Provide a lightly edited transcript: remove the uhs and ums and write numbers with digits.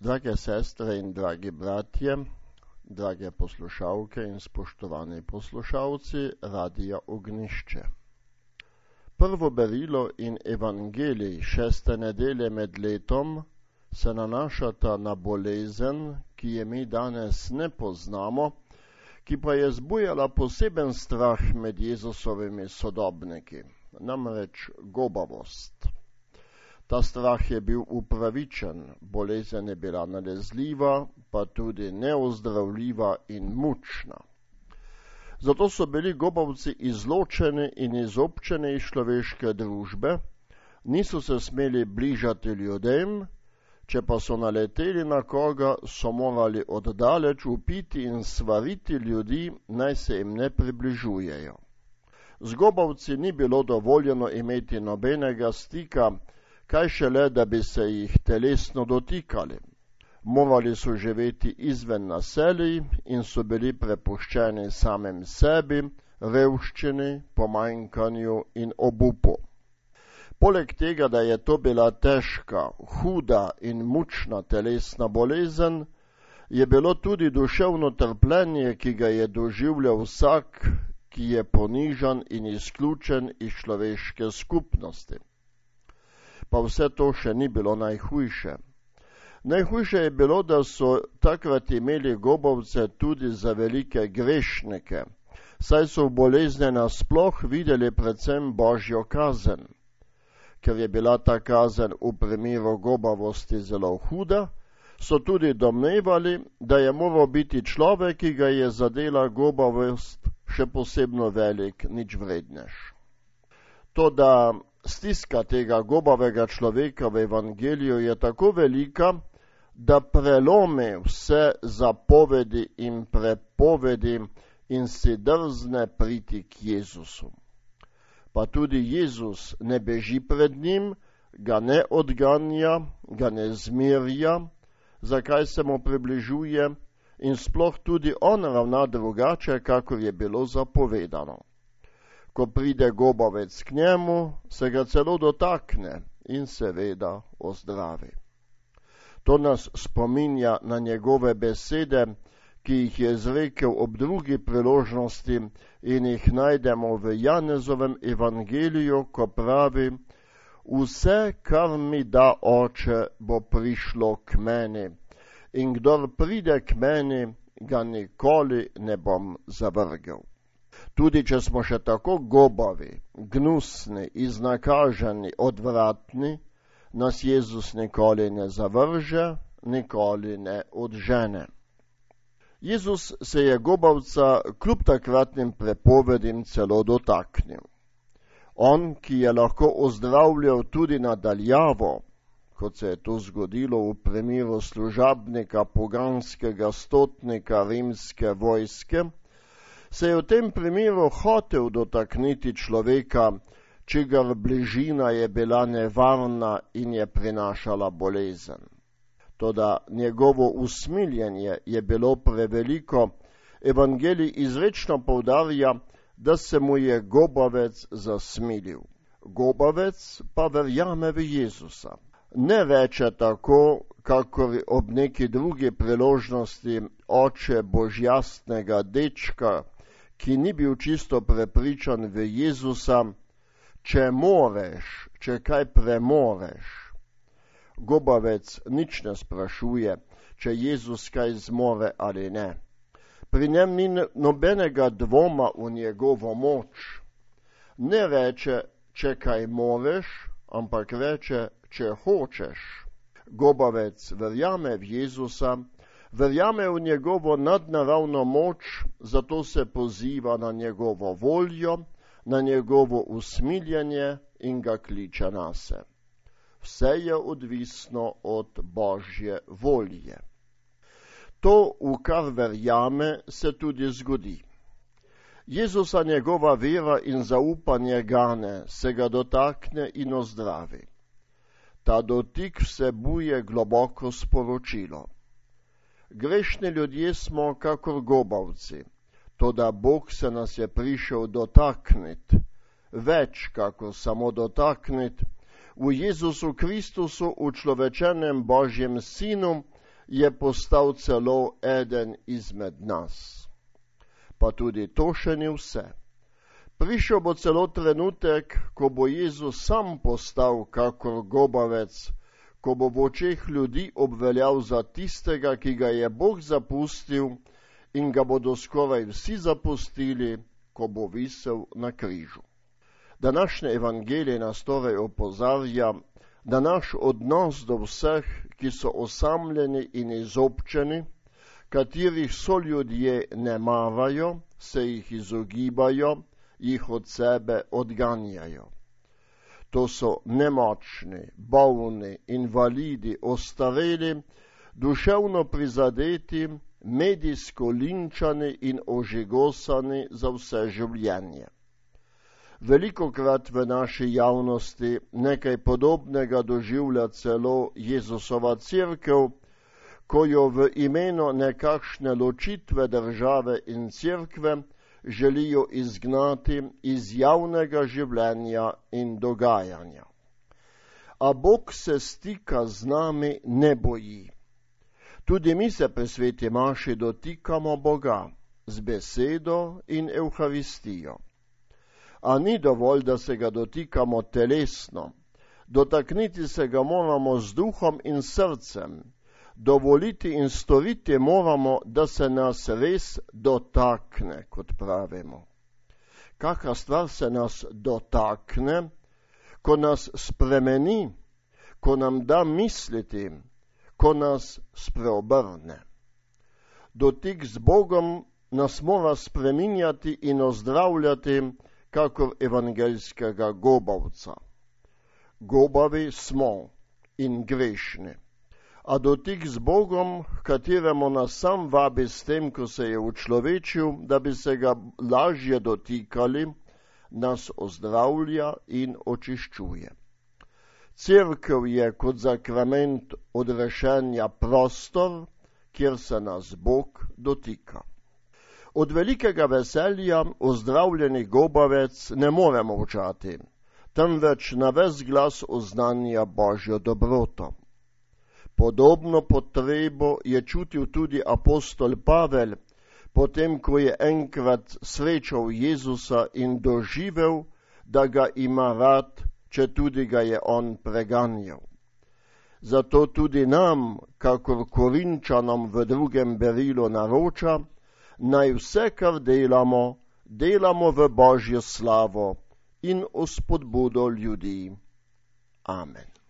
Drage sestre in dragi bratje, drage poslušalke in spoštovani poslušalci Radia Ognjišče. Prvo berilo in evangelij 6. nedelje med letom se nanašata na bolezen, ki je mi danes ne poznamo, ki pa je zbujala poseben strah med Jezusovimi sodobniki, namreč gobavost. Ta strah je bil upravičen, bolezen je bila nalezljiva, pa tudi neozdravljiva in mučna. Zato so bili gobavci izločeni in izobčeni iz človeške družbe, niso se smeli bližati ljudem, če pa so naleteli na koga, so morali oddaleč upiti in svariti ljudi, naj se jim ne približujejo. Z gobavci ni bilo dovoljeno imeti nobenega stika, kaj šele, da bi se jih telesno dotikali. Morali so živeti izven naselij in so bili prepuščeni samem sebi, revščini, pomanjkanju in obupu. Poleg tega, da je to bila težka, huda in mučna telesna bolezen, je bilo tudi duševno trpljenje, ki ga je doživljal vsak, ki je ponižan in izključen iz človeške skupnosti. Pa vse to še ni bilo najhujše. Najhujše je bilo, da so takrat imeli gobavce tudi za velike grešnike, saj so v bolezni nasploh videli predvsem Božjo kazen. Ker je bila ta kazen v primeru gobavosti zelo huda, so tudi domnevali, da je moral biti človek, ki ga je zadela gobavost, še posebno velik, nič vrednež. Toda stiska tega gobavega človeka v evangeliju je tako velika, da prelomi vse zapovedi in prepovedi in si drzne priti k Jezusu. Pa tudi Jezus ne beži pred njim, ga ne odganja, ga ne zmerja, zakaj se mu približuje, in sploh tudi on ravna drugače, kakor je bilo zapovedano. Ko pride gobavec k njemu, se ga celo dotakne in seveda ozdravi. To nas spominja na njegove besede, ki jih je izrekel ob drugi priložnosti in jih najdemo v Janezovem evangeliju, ko pravi: vse, kar mi da Oče, bo prišlo k meni, in kdor pride k meni, ga nikoli ne bom zavrgel. Tudi če smo še tako gobavi, gnusni, iznakaženi, odvratni, nas Jezus nikoli ne zavrže, nikoli ne odžene. Jezus se je gobavca kljub takratnim prepovedim celo dotaknil. On, ki je lahko ozdravljal tudi nadaljavo, kot se je to zgodilo v primeru služabnika poganskega stotnika rimske vojske, se je v tem primeru hotel dotakniti človeka, čigar bližina je bila nevarna in je prinašala bolezen. Toda njegovo usmiljenje je bilo preveliko. Evangelij izrečno poudarja, da se mu je gobavec zasmilil. Gobavec pa verjame v Jezusa. Ne reče tako, kakor ob neki drugi priložnosti oče božjastnega dečka, ki ni bil čisto prepričan v Jezusa: če moreš, če kaj premoreš. Gobavec nič ne sprašuje, če Jezus kaj zmore ali ne. Pri njem ni nobenega dvoma v njegovo moč. Ne reče, če kaj moreš, ampak reče, če hočeš. Gobavec verjame v Jezusa, verjame v njegovo nadnaravno moč, zato se poziva na njegovo voljo, na njegovo usmiljenje in ga kliče nase. Vse je odvisno od Božje volje. To, v kar verjame, se tudi zgodi. Jezusa njegova vera in zaupanje gane, se ga dotakne in ozdravi. Ta dotik vsebuje globoko sporočilo. Grešni ljudje smo kakor gobavci, toda Bog se nas je prišel dotakniti, več kakor samo dotakniti, v Jezusu Kristusu, učlovečenem Božjem Sinu, je postal celo eden izmed nas. Pa tudi to še ni vse. Prišel bo celo trenutek, ko bo Jezus sam postal kakor gobavec, ko bo v očeh ljudi obveljal za tistega, ki ga je Bog zapustil in ga bodo skoraj vsi zapustili, ko bo visel na križu. Današnje evangelije nas torej opozarja, da naš odnos do vseh, ki so osamljeni in izobčeni, katerih soljudje ne marajo, se jih izogibajo, jih od sebe odganjajo. To so nemočni, bolni, invalidi, ostareli, duševno prizadeti, medijsko linčani in ožigosani za vse življenje. Velikokrat v naši javnosti nekaj podobnega doživlja celo Jezusova cerkev, ko jo v imenu nekakšne ločitve države in cerkve želijo izgnati iz javnega življenja in dogajanja. A Bog se stika z nami ne boji. Tudi mi se pri sveti maši dotikamo Boga z besedo in Evharistijo. A ni dovolj, da se ga dotikamo telesno, dotakniti se ga moramo z duhom in srcem, dovoliti in storiti moramo, da se nas res dotakne, kot pravimo. Kakšna stvar se nas dotakne, ko nas spremeni, ko nam da misliti, ko nas spreobrne. Dotik z Bogom nas mora spreminjati in ozdravljati, kakor evangeljskega gobavca. Gobavi smo in grešni, a dotik z Bogom, kateremu nas sam vabi s tem, ko se je učlovečil, da bi se ga lažje dotikali, nas ozdravlja in očiščuje. Cerkev je kot zakrament odrešenja prostor, kjer se nas Bog dotika. Od velikega veselja ozdravljeni gobavec ne more molčati, temveč na ves glas oznanja Božjo dobroto. Podobno potrebo je čutil tudi apostol Pavel, potem ko je enkrat srečal Jezusa in doživel, da ga ima rad, če tudi ga je on preganjal. Zato tudi nam, kakor Korinčanom v 2. berilu naroča, naj vse, kar delamo, delamo v Božjo slavo in v spodbudo ljudi. Amen.